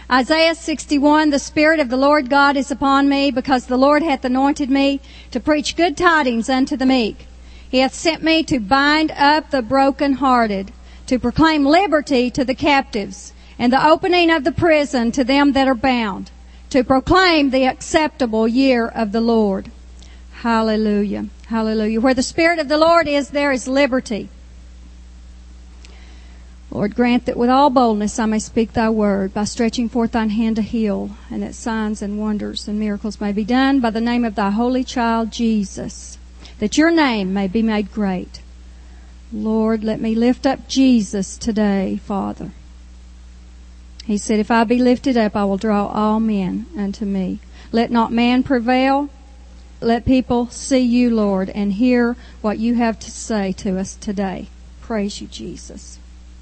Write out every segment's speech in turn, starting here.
Isaiah 61, the Spirit of the Lord God is upon me, because the Lord hath anointed me to preach good tidings unto the meek. He hath sent me to bind up the brokenhearted, to proclaim liberty to the captives, and the opening of the prison to them that are bound, to proclaim the acceptable year of the Lord. Hallelujah. Hallelujah. Where the Spirit of the Lord is, there is liberty. Lord, grant that with all boldness I may speak thy word, by stretching forth thine hand to heal, and that signs and wonders and miracles may be done by the name of thy holy child Jesus, that your name may be made great. Lord, let me lift up Jesus today, Father. He said, if I be lifted up, I will draw all men unto me. Let not man prevail. Let people see you, Lord, and hear what you have to say to us today. Praise you, Jesus.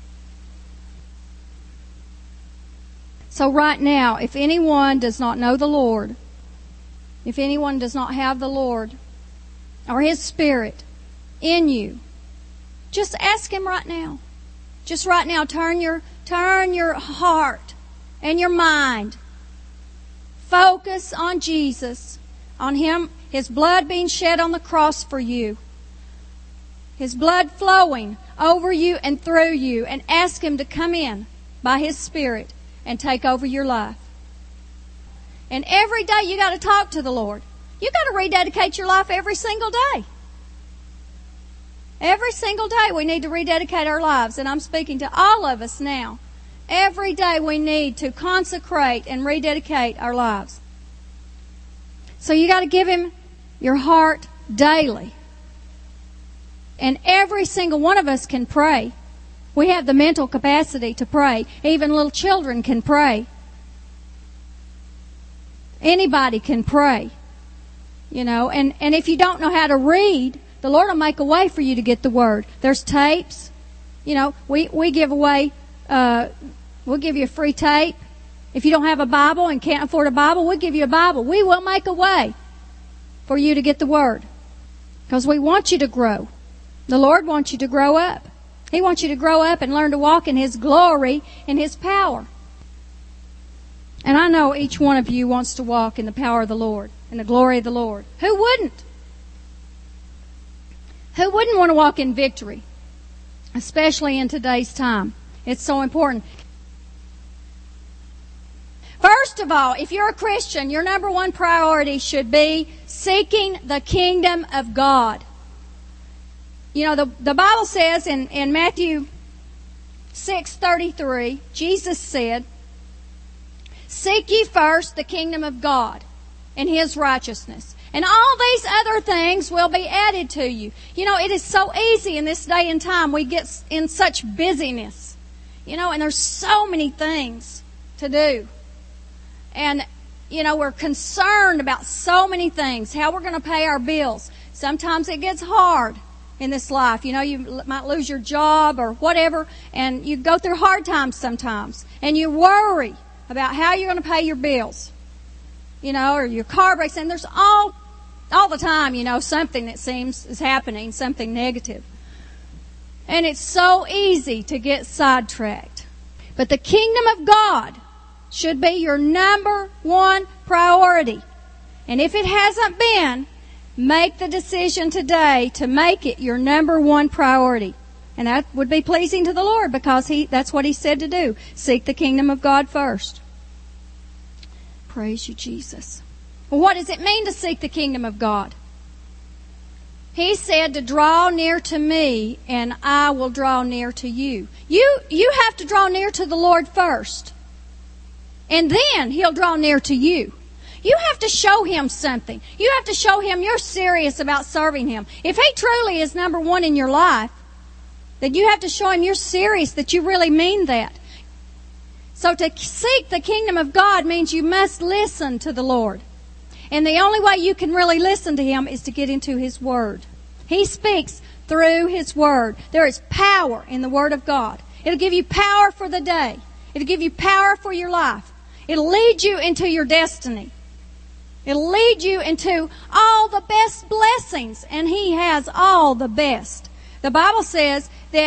So right now, if anyone does not know the Lord, if anyone does not have the Lord or His Spirit in you, just ask Him right now. Just right now, turn your heart and your mind. Focus on Jesus, on Him, His blood being shed on the cross for you, His blood flowing over you and through you, and ask Him to come in by His Spirit and take over your life. And every day you got to talk to the Lord. You got to rededicate your life every single day. Every single day we need to rededicate our lives. And I'm speaking to all of us now. Every day we need to consecrate and rededicate our lives. So you got to give Him your heart daily. And every single one of us can pray. We have the mental capacity to pray. Even little children can pray. Anybody can pray. You know, and if you don't know how to read, the Lord will make a way for you to get the Word. There's tapes. You know, we give away, we'll give you a free tape. If you don't have a Bible and can't afford a Bible, we'll give you a Bible. We will make a way for you to get the Word. Because we want you to grow. The Lord wants you to grow up. He wants you to grow up and learn to walk in His glory and His power. And I know each one of you wants to walk in the power of the Lord and the glory of the Lord. Who wouldn't? Who wouldn't want to walk in victory? Especially in today's time. It's so important. First of all, if you're a Christian, your number one priority should be seeking the kingdom of God. You know, the Bible says in Matthew 6:33, Jesus said, seek ye first the kingdom of God and His righteousness, and all these other things will be added to you. You know, it is so easy in this day and time. We get in such busyness, you know, and there's so many things to do. And, you know, we're concerned about so many things, how we're going to pay our bills. Sometimes it gets hard in this life. You know, you might lose your job or whatever, and you go through hard times sometimes, and you worry about how you're going to pay your bills, you know, or your car breaks, and there's all the time, you know, something that seems is happening, something negative. And it's so easy to get sidetracked. But the kingdom of God should be your number one priority. And if it hasn't been, make the decision today to make it your number one priority. And that would be pleasing to the Lord, because that's what He said to do. Seek the kingdom of God first. Praise you, Jesus. Well, what does it mean to seek the kingdom of God? He said to draw near to me and I will draw near to you. You have to draw near to the Lord first. And then He'll draw near to you. You have to show Him something. You have to show Him you're serious about serving Him. If He truly is number one in your life, then you have to show Him you're serious, that you really mean that. So to seek the kingdom of God means you must listen to the Lord. And the only way you can really listen to Him is to get into His Word. He speaks through His Word. There is power in the Word of God. It'll give you power for the day. It'll give you power for your life. It'll lead you into your destiny. It'll lead you into all the best blessings, and He has all the best. The Bible says that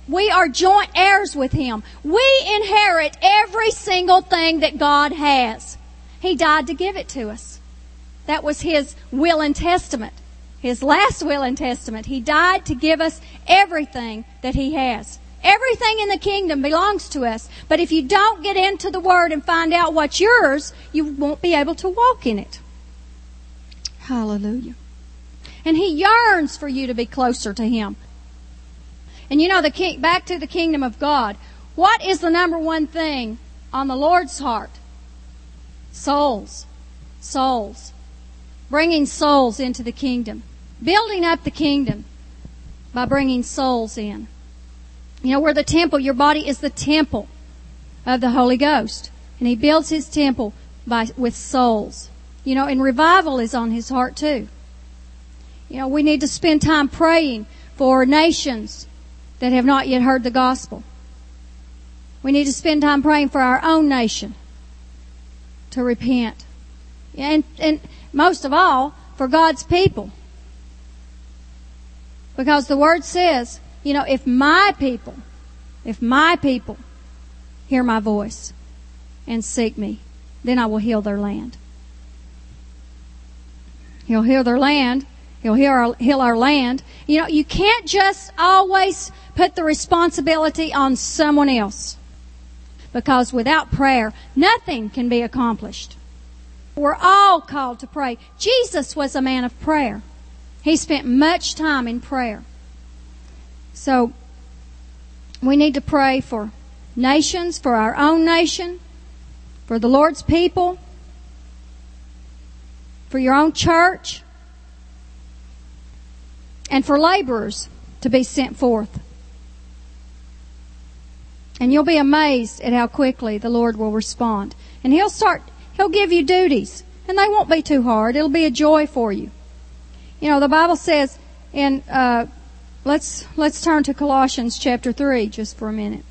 We are joint heirs with Him. We inherit every single thing that God has. He died to give it to us. That was His will and testament. His last will and testament. He died to give us everything that He has. Everything in the kingdom belongs to us. But if you don't get into the Word and find out what's yours, you won't be able to walk in it. Hallelujah. And He yearns for you to be closer to Him. And you know, back to the kingdom of God. What is the number one thing on the Lord's heart? Souls. Souls. Bringing souls into the kingdom. Building up the kingdom by bringing souls in. You know, we're the temple. Your body is the temple of the Holy Ghost. And He builds His temple with souls. You know, and revival is on His heart too. You know, we need to spend time praying for nations that have not yet heard the gospel. We need to spend time praying for our own nation to repent. And most of all, for God's people. Because the Word says, you know, if my people hear my voice and seek me, then I will heal their land. He'll heal their land. He'll heal our land. You know, you can't just always put the responsibility on someone else. Because without prayer, nothing can be accomplished. We're all called to pray. Jesus was a man of prayer. He spent much time in prayer. So, we need to pray for nations, for our own nation, for the Lord's people, for your own church, and for laborers to be sent forth. And you'll be amazed at how quickly the Lord will respond. And He'll give you duties, and they won't be too hard. It'll be a joy for you. You know, the Bible says in, let's turn to Colossians chapter 3 just for a minute.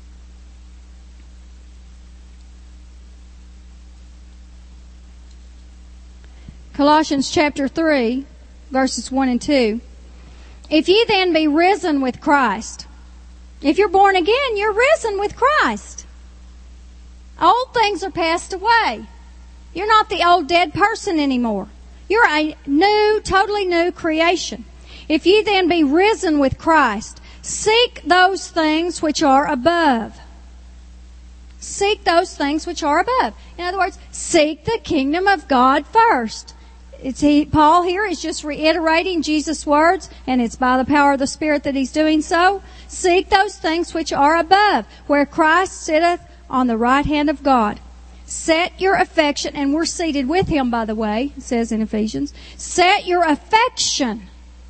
Colossians chapter 3, verses 1 and 2. If ye then be risen with Christ, if you're born again, you're risen with Christ. Old things are passed away. You're not the old dead person anymore. You're a new, totally new creation. If ye then be risen with Christ, seek those things which are above. Seek those things which are above. In other words, seek the kingdom of God first. Paul here is just reiterating Jesus' words, and it's by the power of the Spirit that he's doing so. Seek those things which are above, where Christ sitteth on the right hand of God. Set your affection, and we're seated with Him, by the way, it says in Ephesians. Set your affection,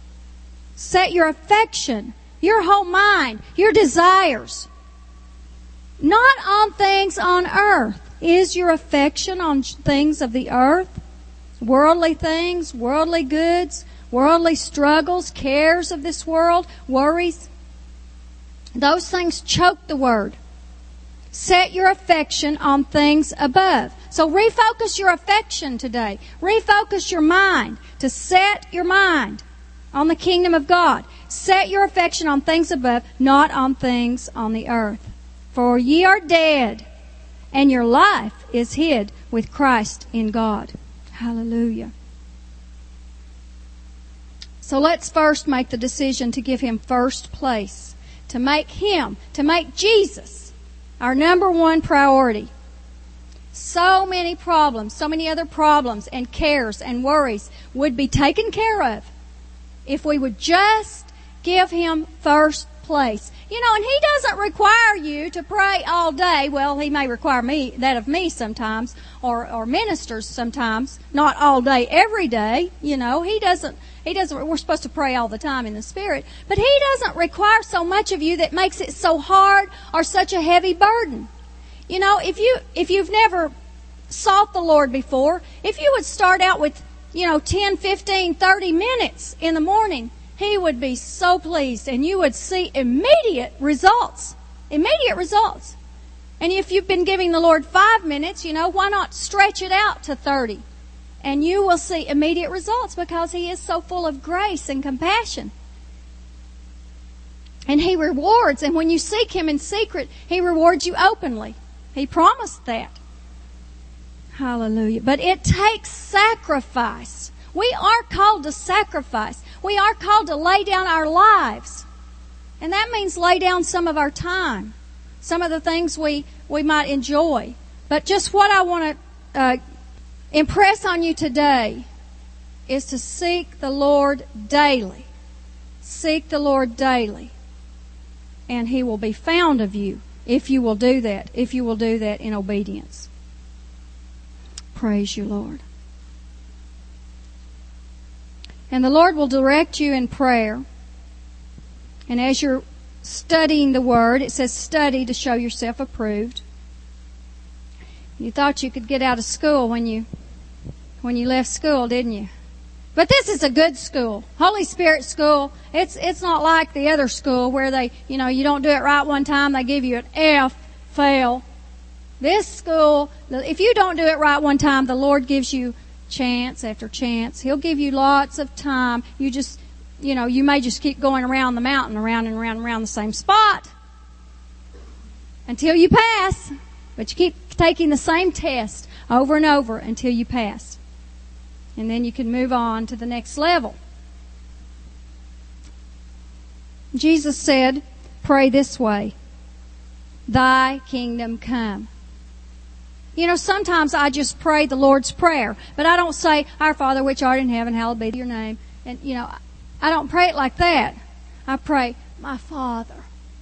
your whole mind, your desires, not on things on earth. Is your affection on things of the earth? Worldly things, worldly goods, worldly struggles, cares of this world, worries. Those things choke the Word. Set your affection on things above. So refocus your affection today. Refocus your mind to set your mind on the kingdom of God. Set your affection on things above, not on things on the earth. For ye are dead, and your life is hid with Christ in God. Hallelujah. So let's first make the decision to give Him first place. To make Jesus our number one priority. So many problems, so many other problems and cares and worries would be taken care of if we would just give Him first place. You know, and He doesn't require you to pray all day. Well, He may require that of me sometimes, or ministers sometimes. Not all day, every day. You know, He doesn't, we're supposed to pray all the time in the Spirit. But He doesn't require so much of you that makes it so hard or such a heavy burden. You know, if you've never sought the Lord before, if you would start out with, 10, 15, 30 minutes in the morning, He would be so pleased, and you would see immediate results. Immediate results. And if you've been giving the Lord 5 minutes, why not stretch it out to 30? And you will see immediate results because He is so full of grace and compassion. And He rewards. And when you seek Him in secret, He rewards you openly. He promised that. Hallelujah. But it takes sacrifice. We are called to sacrifice. We are called to lay down our lives. And that means lay down some of our time. Some of the things we might enjoy. But just what I want to impress on you today is to seek the Lord daily. Seek the Lord daily. And He will be found of you if you will do that. If you will do that in obedience. Praise you, Lord. And the Lord will direct you in prayer. And as you're studying the Word, it says study to show yourself approved. You thought you could get out of school when you left school, didn't you? But this is a good school. Holy Spirit school. It's not like the other school where they, you don't do it right one time, they give you an F, fail. This school, if you don't do it right one time, the Lord gives you chance after chance. He'll give you lots of time. You just, you may just keep going around the mountain, around and around and around the same spot until you pass. But you keep taking the same test over and over until you pass. And then you can move on to the next level. Jesus said, pray this way. Thy kingdom come. Sometimes I just pray the Lord's Prayer. But I don't say, Our Father which art in heaven, hallowed be your name. And, I don't pray it like that. I pray, my Father,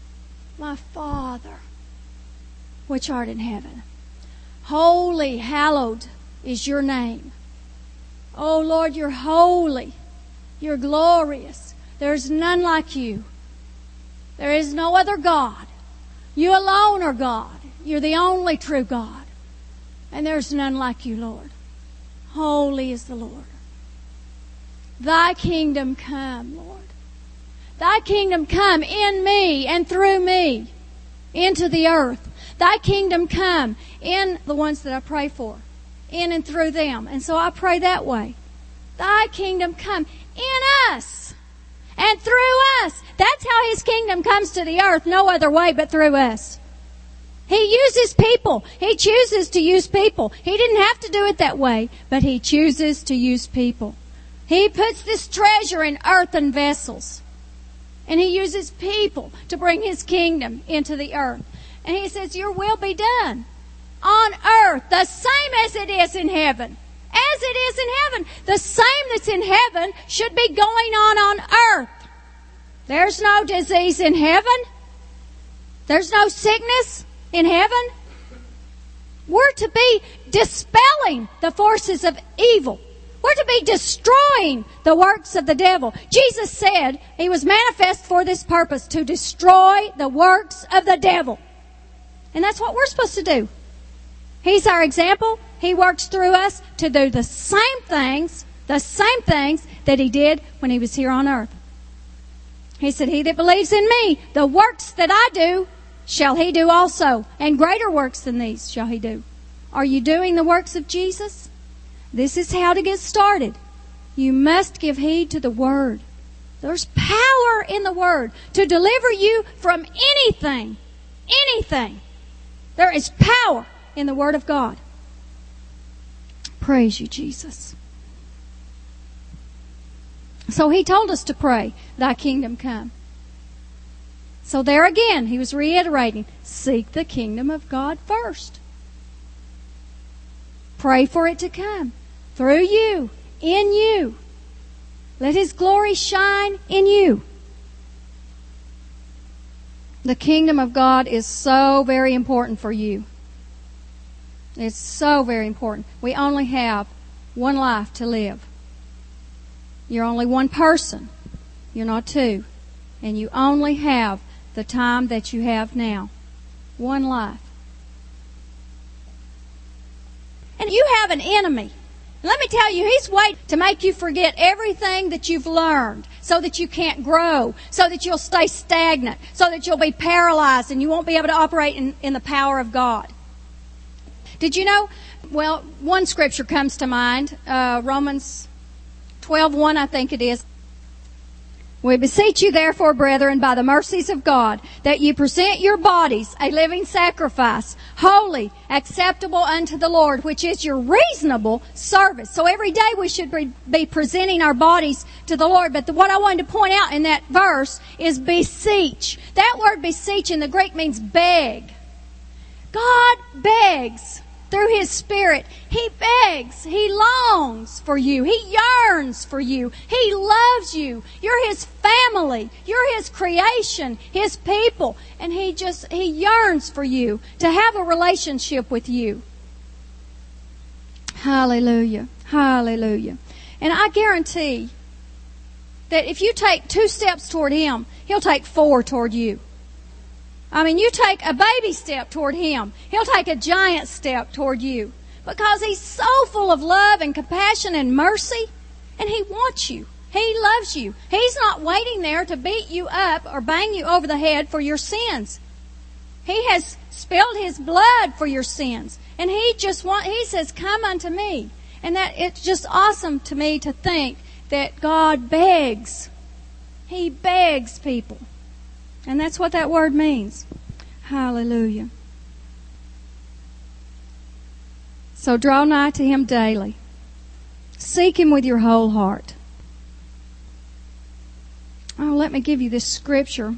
which art in heaven. Holy, hallowed is your name. Oh, Lord, you're holy. You're glorious. There's none like you. There is no other God. You alone are God. You're the only true God. And there's none like you, Lord. Holy is the Lord. Thy kingdom come, Lord. Thy kingdom come in me and through me into the earth. Thy kingdom come in the ones that I pray for, in and through them. And so I pray that way. Thy kingdom come in us and through us. That's how His kingdom comes to the earth, no other way but through us. He uses people. He chooses to use people. He didn't have to do it that way, but He chooses to use people. He puts this treasure in earthen vessels. And He uses people to bring His kingdom into the earth. And He says, your will be done on earth, the same as it is in heaven. As it is in heaven. The same that's in heaven should be going on earth. There's no disease in heaven. There's no sickness in heaven. We're to be dispelling the forces of evil. We're to be destroying the works of the devil. Jesus said He was manifest for this purpose, to destroy the works of the devil. And that's what we're supposed to do. He's our example. He works through us to do the same things that He did when He was here on earth. He said, he that believes in me, the works that I do, shall he do also. And greater works than these shall he do. Are you doing the works of Jesus? This is how to get started. You must give heed to the Word. There's power in the Word to deliver you from anything. Anything. There is power in the Word of God. Praise you, Jesus. So He told us to pray, Thy kingdom come. So there again, He was reiterating, seek the kingdom of God first. Pray for it to come through you, in you. Let His glory shine in you. The kingdom of God is so very important for you. It's so very important. We only have one life to live. You're only one person. You're not two. And you only have the time that you have now. One life. And you have an enemy. Let me tell you, he's waiting to make you forget everything that you've learned so that you can't grow, so that you'll stay stagnant, so that you'll be paralyzed and you won't be able to operate in the power of God. Did you know? Well, one scripture comes to mind, Romans 12:1, I think it is. We beseech you, therefore, brethren, by the mercies of God, that you present your bodies a living sacrifice, holy, acceptable unto the Lord, which is your reasonable service. So every day we should be presenting our bodies to the Lord. But what I wanted to point out in that verse is beseech. That word beseech in the Greek means beg. God begs through His Spirit. He begs. He longs for you. He yearns for you. He loves you. You're His family. You're His creation, His people. And He yearns for you to have a relationship with you. Hallelujah. Hallelujah. And I guarantee that if you take 2 steps toward Him, He'll take 4 toward you. I mean, you take a baby step toward Him, He'll take a giant step toward you. Because He's so full of love and compassion and mercy, and He wants you. He loves you. He's not waiting there to beat you up or bang you over the head for your sins. He has spilled His blood for your sins. And He says, come unto me. And that it's just awesome to me to think that God begs. He begs people. And that's what that word means. Hallelujah. So draw nigh to Him daily. Seek Him with your whole heart. Oh, let me give you this scripture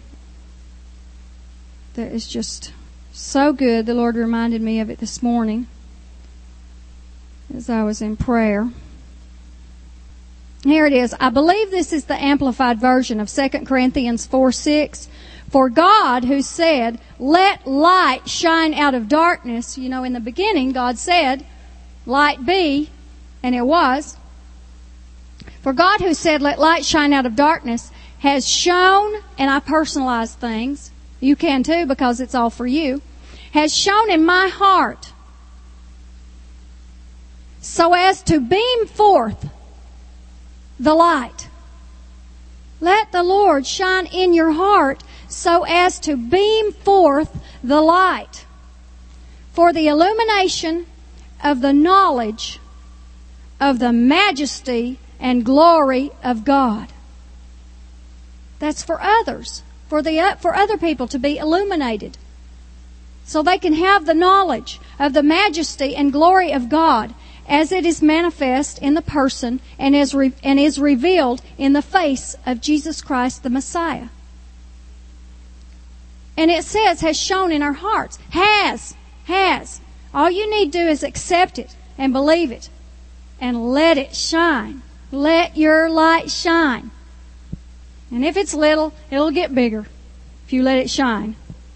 that is just so good. The Lord reminded me of it this morning as I was in prayer. Here it is. I believe this is the Amplified Version of 2 Corinthians 4:6. For God, who said, let light shine out of darkness. You know, in the beginning, God said, light be, and it was. For God, who said, let light shine out of darkness, has shown, and I personalize things. You can too, because it's all for you. Has shown in my heart, so as to beam forth the light. Let the Lord shine in your heart so as to beam forth the light for the illumination of the knowledge of the majesty and glory of God. That's for others, for other people to be illuminated, so they can have the knowledge of the majesty and glory of God as it is manifest in the person and is revealed in the face of Jesus Christ the Messiah. And it says, has shown in our hearts. Has. All you need to do is accept it and believe it and let it shine. Let your light shine. And if it's little, it'll get bigger if you let it shine.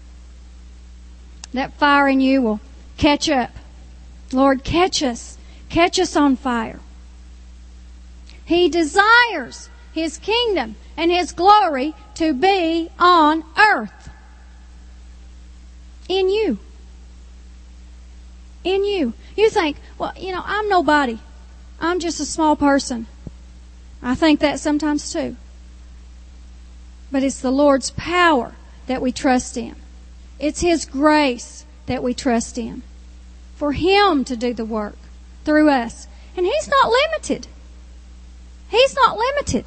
That fire in you will catch up. Lord, catch us. Catch us on fire. He desires His kingdom and His glory to be on earth. In you. In you. You think, well, I'm nobody. I'm just a small person. I think that sometimes too. But it's the Lord's power that we trust in. It's His grace that we trust in. For Him to do the work through us. And He's not limited. He's not limited.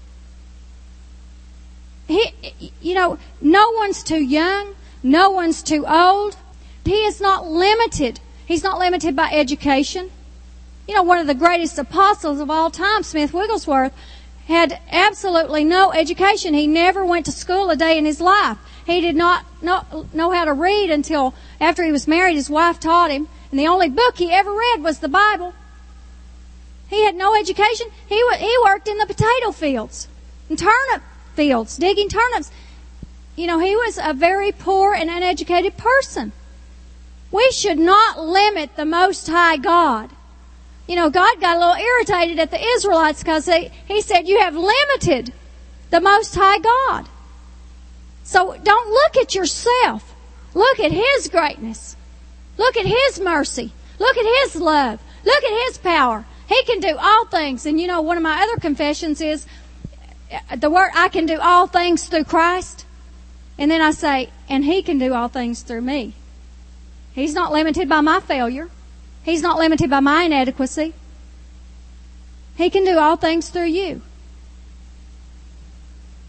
No one's too young. No one's too old. He is not limited. He's not limited by education. One of the greatest apostles of all time, Smith Wigglesworth, had absolutely no education. He never went to school a day in his life. He did not know how to read until after he was married. His wife taught him. And the only book he ever read was the Bible. He had no education. He worked in the potato fields and turnip fields, digging turnips. He was a very poor and uneducated person. We should not limit the Most High God. God got a little irritated at the Israelites because He said, you have limited the Most High God. So don't look at yourself. Look at His greatness. Look at His mercy. Look at His love. Look at His power. He can do all things. And one of my other confessions is the word, I can do all things through Christ. And then I say, and He can do all things through me. He's not limited by my failure. He's not limited by my inadequacy. He can do all things through you.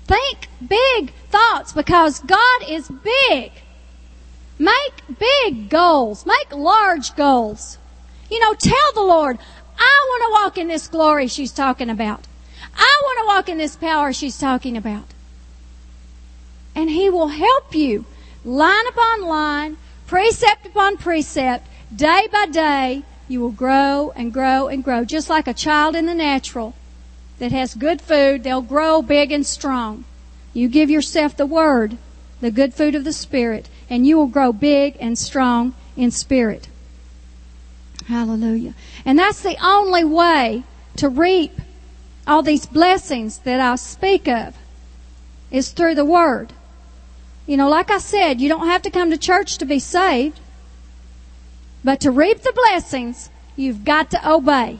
Think big thoughts because God is big. Make big goals. Make large goals. Tell the Lord, I want to walk in this glory she's talking about. I want to walk in this power she's talking about. And He will help you line upon line, precept upon precept, day by day. You will grow and grow and grow. Just like a child in the natural that has good food, they'll grow big and strong. You give yourself the Word, the good food of the Spirit, and you will grow big and strong in spirit. Hallelujah. And that's the only way to reap all these blessings that I speak of, is through the Word. Like I said, you don't have to come to church to be saved. But to reap the blessings, you've got to obey.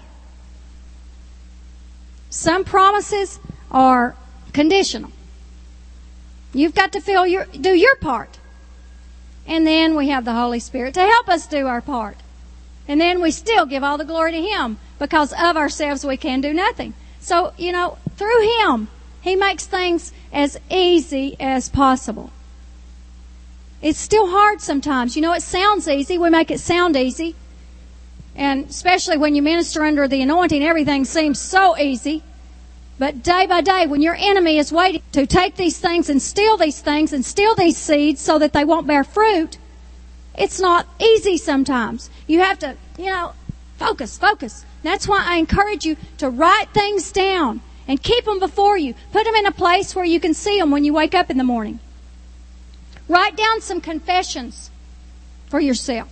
Some promises are conditional. You've got to do your part. And then we have the Holy Spirit to help us do our part. And then we still give all the glory to Him, because of ourselves we can do nothing. So, through Him, He makes things as easy as possible. It's still hard sometimes. It sounds easy. We make it sound easy. And especially when you minister under the anointing, everything seems so easy. But day by day, when your enemy is waiting to take these things and steal these seeds so that they won't bear fruit, it's not easy sometimes. You have to, focus. That's why I encourage you to write things down and keep them before you. Put them in a place where you can see them when you wake up in the morning. Write down some confessions for yourself.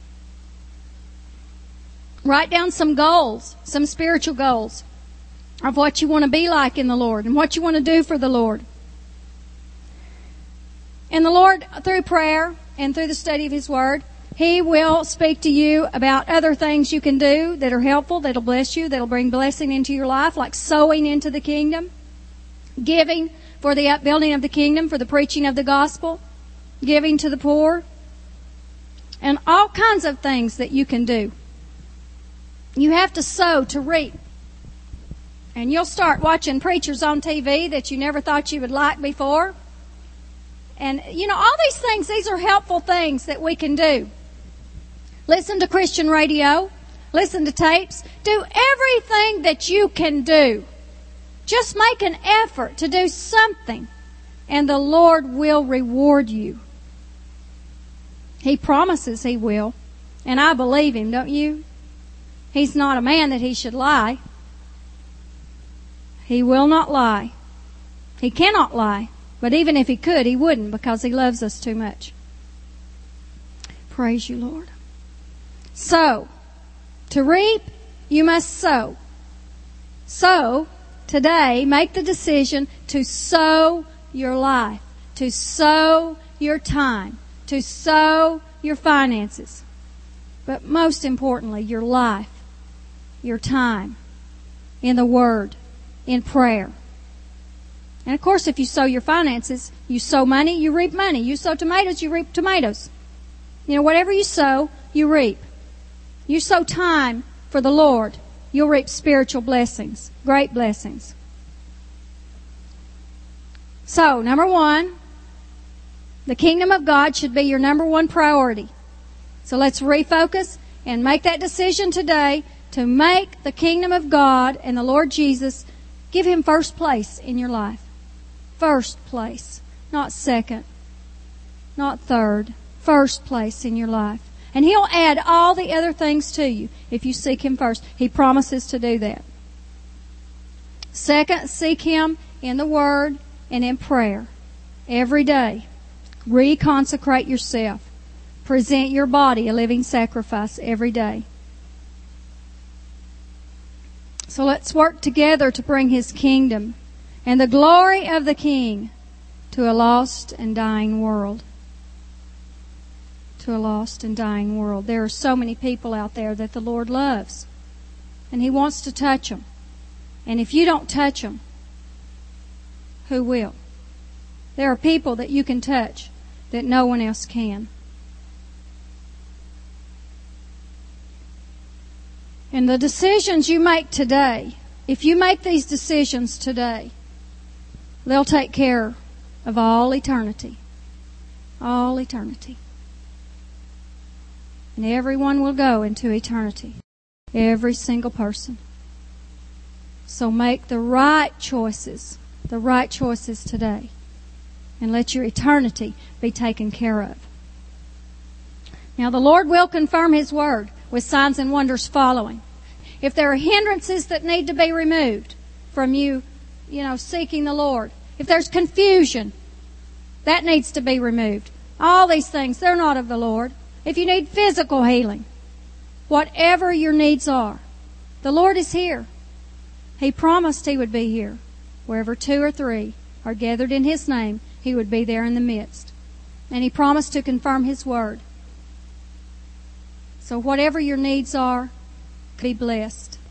Write down some goals, some spiritual goals of what you want to be like in the Lord and what you want to do for the Lord. And the Lord, through prayer and through the study of His Word, He will speak to you about other things you can do that are helpful, that'll bless you, that'll bring blessing into your life, like sowing into the kingdom, giving for the upbuilding of the kingdom, for the preaching of the gospel, giving to the poor, and all kinds of things that you can do. You have to sow to reap. And you'll start watching preachers on TV that you never thought you would like before. And, all these things, these are helpful things that we can do. Listen to Christian radio. Listen to tapes. Do everything that you can do. Just make an effort to do something, and the Lord will reward you. He promises He will. And I believe Him, don't you? He's not a man that He should lie. He will not lie. He cannot lie. But even if He could, He wouldn't, because He loves us too much. Praise you, Lord. So, to reap, you must sow. So, today, make the decision to sow your life, to sow your time, to sow your finances. But most importantly, your life, your time in the Word, in prayer. And of course, if you sow your finances, you sow money, you reap money. You sow tomatoes, you reap tomatoes. Whatever you sow, you reap. You sow time for the Lord, you'll reap spiritual blessings, great blessings. So, number one, the kingdom of God should be your number one priority. So let's refocus and make that decision today to make the kingdom of God and the Lord Jesus, give Him first place in your life. First place. Not second. Not third. First place in your life. And He'll add all the other things to you if you seek Him first. He promises to do that. Second, seek Him in the Word and in prayer. Every day. Reconsecrate yourself. Present your body a living sacrifice every day. So let's work together to bring His kingdom and the glory of the King to a lost and dying world. To a lost and dying world. There are so many people out there that the Lord loves. And He wants to touch them. And if you don't touch them, who will? There are people that you can touch that no one else can. And the decisions you make today, if you make these decisions today, They'll take care of all eternity. All eternity. And everyone will go into eternity. Every single person. So make the right choices today. And let your eternity be taken care of. Now the Lord will confirm His word with signs and wonders following. If there are hindrances that need to be removed from you seeking the Lord. If there's confusion, that needs to be removed. All these things, they're not of the Lord. If you need physical healing, whatever your needs are, the Lord is here. He promised He would be here. Wherever 2 or 3 are gathered in His name, He would be there in the midst. And He promised to confirm His word. So whatever your needs are, be blessed.